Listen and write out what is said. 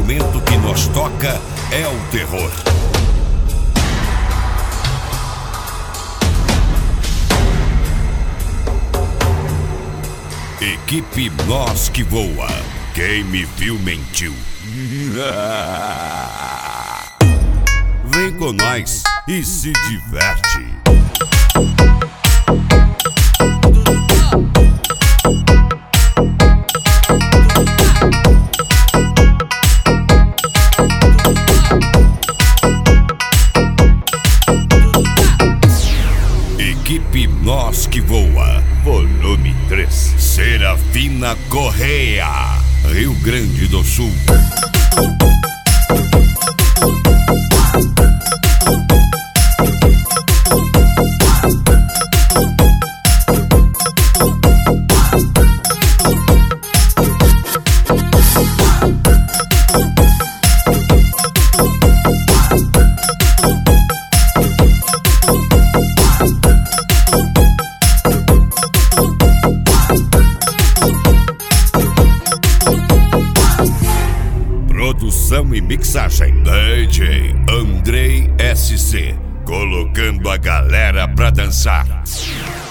instrumento que nos toca é o terror. Equipe Nós que Voa. Quem me viu mentiu. Vem com nós e se diverte. Equipe Nós que Voa, volume 3. Serafina Correia, Rio Grande do Sul. Produção e mixagem DJ Andrei SC, colocando a galera pra dançar.